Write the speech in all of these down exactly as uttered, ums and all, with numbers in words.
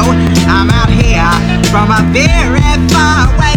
I'm out here from a very far away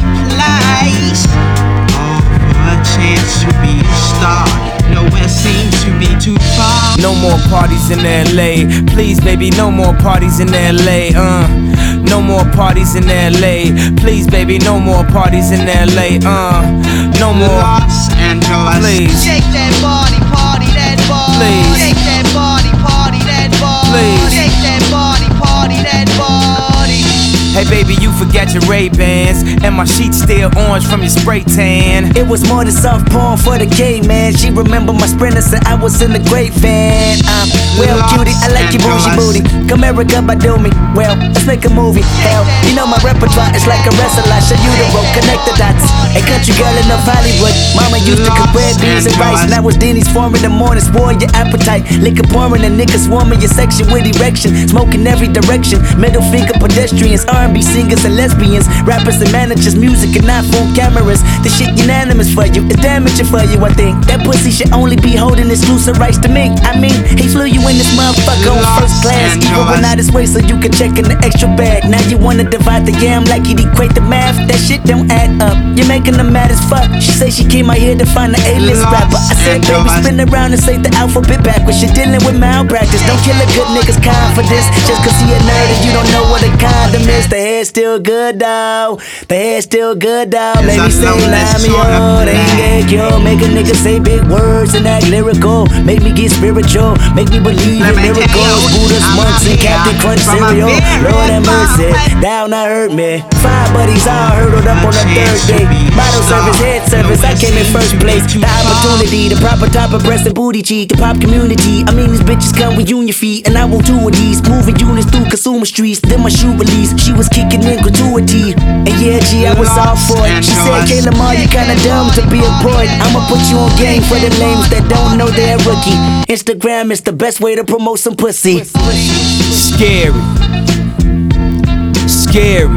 place. All for a chance to be a star. Nowhere seems to be too far. No more parties in L A. Please, baby, no more parties in L A. Uh, no more parties in L A. Please, baby, no more parties in L A. Uh, no more. Los Angeles. Please. Shake that body, party that body. Please. Shake that body, party that body. Please. Shake that body, party that body. Hey baby, you forgot your Ray-Bans, and my sheets still orange from your spray tan. It was more than soft porn for the gay man. She remember my sprinter, said I was in the great fan. I'm well cutie, I like your bougie booty. Come Erica, by do me. Well, let's make a movie. Hell, you know my repertoire is like a wrestler. I show you the road, connect the dots. A country girl in North Hollywood. Mama used to cook red beans and rice. Now it's Denny's form in the morning, spoil your appetite. Liquor pouring and niggas swarming your section with erection. Smoking every direction. Middle finger pedestrians, R and B singers and lesbians, rappers and managers, music and iPhone cameras. The shit unanimous for you, it's damaging for you, I think. That pussy should only be holding exclusive rights to me. I mean, he flew you in this motherfucker on first class. Even went out his way so you could check in the extra bag. Now you wanna divide the yam like you'd equate the math. That shit don't add up, you're making them mad as fuck. She say she came out here to find an A-list rapper. I said, baby, spin around and say the alphabet backwards. You're dealing with malpractice. Don't kill a good nigga's kind for this. Just cause he a nerd and you don't know what a condom is. The hair's still good though. The hair's still good though. Make me say Lamio, they ain't get yo. Make a nigga say big words and act lyrical. Make me get spiritual. Make me believe in miracles. Buddha's monks and Captain Crunch cereal. Lord have mercy, down I hurt me. Five buddies all hurdled up on the third day. Bottle service, head service, I came in first place. The opportunity, the proper type of breast and booty cheek. The pop community, I mean these bitches come with union feet. And I want two of these, moving units through consumer streets. Then my shoe release, she was kicking in gratuity. And yeah, G, I was all for it. She said, K. Lamar, you kinda dumb to be employed. I'ma put you on game for the lames that don't know they're a rookie. Instagram is the best way to promote some pussy. Scary. Scary.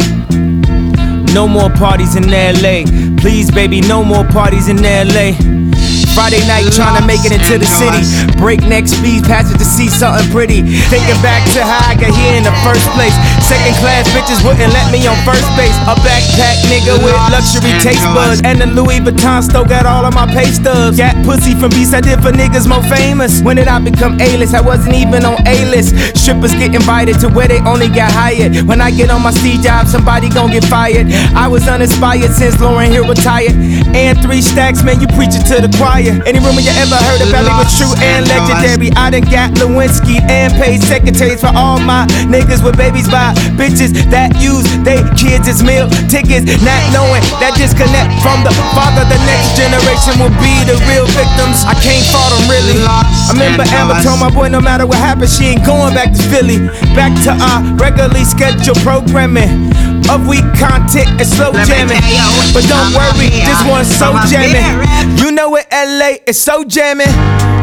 No more parties in L A. Please, baby, no more parties in L A. Friday night trying to make it into the city. Breakneck speed, passage to see something pretty. Thinking back to how I got here in the first place. Second class bitches wouldn't let me on first base. A backpack nigga with luxury taste buds. And the Louis Vuitton still got all of my pay stubs. Got pussy from beats I did for niggas more famous. When did I become A-list? I wasn't even on A-list. Strippers get invited to where they only got hired. When I get on my Steve job, somebody gon' get fired. I was uninspired since Lauryn Hill retired. And three stacks, man, you preaching to the choir. Any rumor you ever heard about me was true and legendary. I done got Lewinsky and paid secretaries for all my niggas with babies by bitches that use they kids as meal tickets. Not knowing that disconnect from the father, the next generation will be the real victims. I can't fault them really. I remember Amber told my boy no matter what happens, she ain't going back to Philly. Back to our regularly scheduled programming of weak content and slow jamming. But don't worry, this one's so jamming. You know what, L A is so jamming.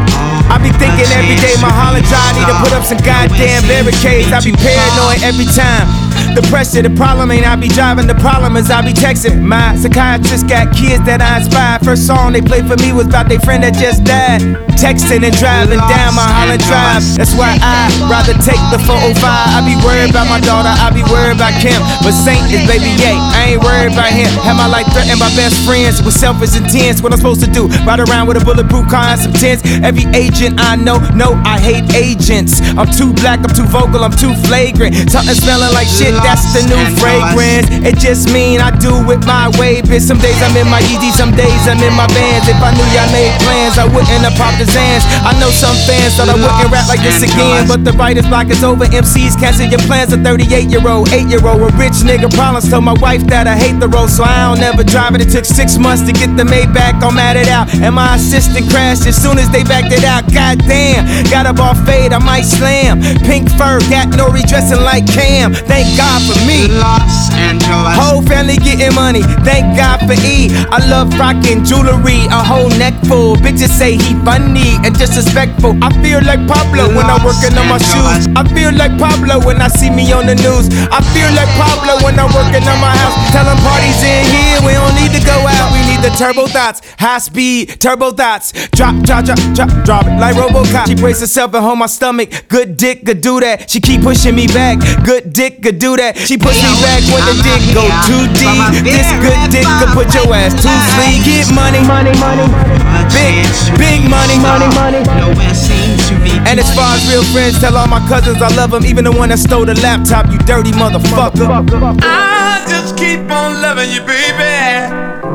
I be thinking every day my Holland Drive need to put up some goddamn barricades. I be paranoid every time. The pressure, the problem ain't I be driving, the problem is I be texting. My psychiatrist got kids that I inspired. First song they played for me was about their friend that just died. Texting and driving down my Holland Drive. That's why I rather take the four oh five. I be worried about my daughter, I be worried about Kim. But Saint is baby yay, I ain't worried about him. Have my life threatened by best friends with selfish intents. What I'm supposed to do, ride around with a bulletproof car and some tents. Every agent I know, no, I hate agents. I'm too black, I'm too vocal, I'm too flagrant. Something smelling like shit, that's the new fragrance. It just mean I do it my way, bitch. Some days I'm in my Yeezy, some days I'm in my Vans. If I knew y'all made plans, I wouldn't have popped the Zans. I know some fans thought I wouldn't rap like this again, but the writer's block is over. M Cs cancel your plans. A thirty-eight year old, eight year old, a rich nigga problems. Told my wife that I hate the road, so I don't ever drive it. It took six months to get the Maybach, I'm mad it out. And my assistant crashed as soon as they backed it out. God damn, got a ball fade, I might slam. Pink fur, got no redressing like Cam. Thank God for me. Los Angeles. Whole family getting money, thank God for E. I love rocking jewelry, a whole neck full. Bitches say he funny and disrespectful. I feel like Pablo when I'm working on my shoes. I feel like Pablo when I see me on the news. I feel like Pablo when I'm working on my house. Tell them parties in here, we don't need to go out, we need need the turbo thoughts, high speed turbo thoughts. Drop, drop, drop, drop, drop it like RoboCop. She brace herself and hold my stomach. Good dick could do that. She keep pushing me back. Good dick could do that. She push me back when the dick go too deep. This good dick could put your ass to sleep. Get money, money, money, big, big money, money, money. And as far as real friends, tell all my cousins I love them, even the one that stole the laptop. You dirty motherfucker. I just keep on loving you, baby.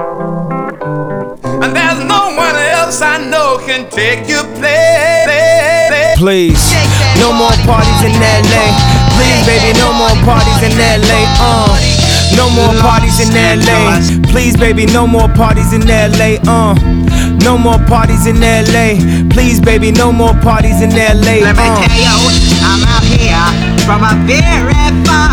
And there's no one else I know can take your place. Please, no more parties in L A. Please, baby, no more parties in L A. Uh, no more parties in L A. Please, baby, no more parties in L A. Uh, no more parties in L A. Please, baby, no more parties in L A. Let me tell you, I'm out here from a very far